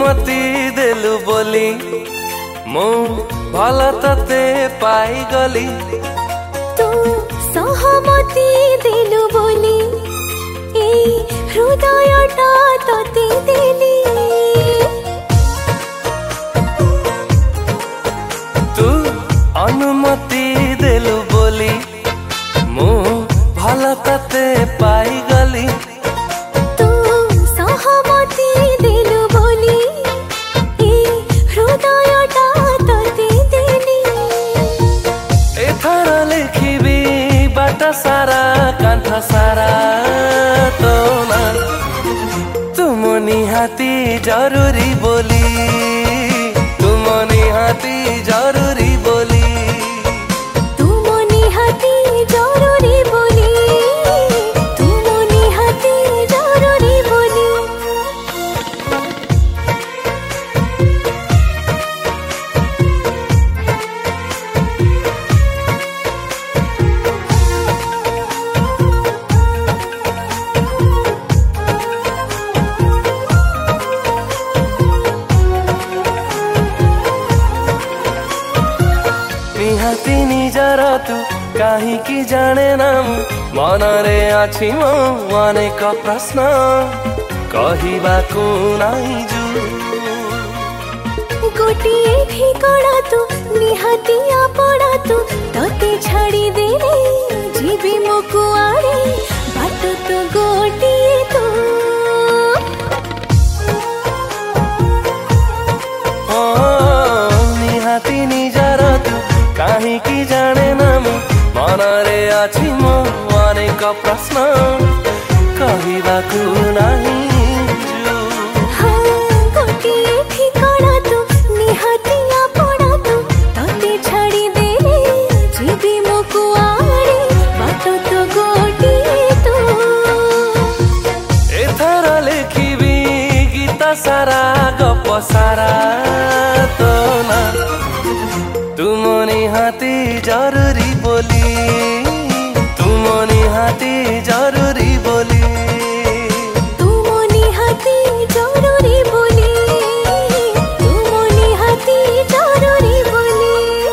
अनुमति देलु बोली मु भल तते पाई गली। तू सहमति देलु बोली ए हृदयटा तते देली। तू अनुमति देलु बोली मु भल तते पाई गली। तू सहमति देलु बोली ए हृदयटा तते देली। एथर लिखिबी बाट सारा कांथ सारा तो ना तुम निहाती जरूरी बोली। तुम निहाती जरूरी बोली। तुम निहाती जरूरी बोली। तुम निहाती जरूरी बोली। निहाती निजर तू कहीं की जाने ना मनरे अछि मो अनेक प्रश्न कहबाकू नाही जू। गोटिए ठिकଣା तू निहाती आपड़ा तू तते छाड़ी देले जीवी मो कुआरे बाट तो गोटिए तू। ओ निहाती निजर तू कहीं की जाने ना मनरे अछि मो अनेक प्रश्न कहबाकू नाही जू। गोटिए ठिकଣା तू निहाती आपड़ा तू तते छाड़ी देले जीवी मो कुआरे बाट तो गोटिए तू। एथर लिखिबी गीत सारा गप सारा तो ना तुम निहाती जरूरी बोली। तुम निहाती जरूरी बोली। तुम निहाती जरूरी बोली। तुम निहाती जरूरी बोली।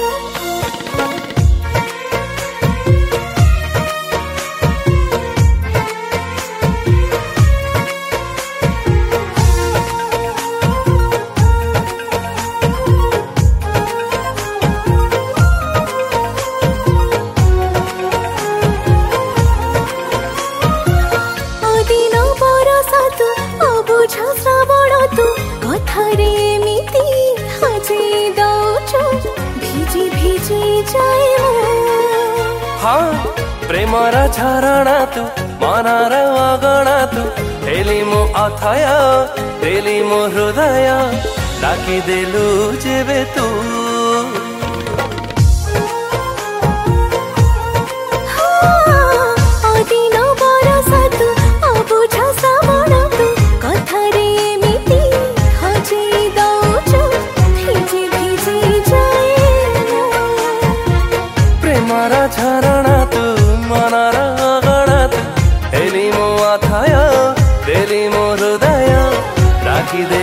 अदिन बरसा तू अबुझ श्रावण तू कथारे एमिति हजे दौछ भिजी भिजी जाए मो। हाँ प्रेमर झरणा तू मनर अगणा तू हेली मो अथय देली मो हृदय डाकी देलु जेबे तू। अदिन बरसा तू अबुझ श्रावण तू कथारे एमिति हजे दौछ भिजी भिजी जाए मो। प्रेमर झरणा तू मनर अगणा तू हेली मो अथय देली मो हृदय डाकी दे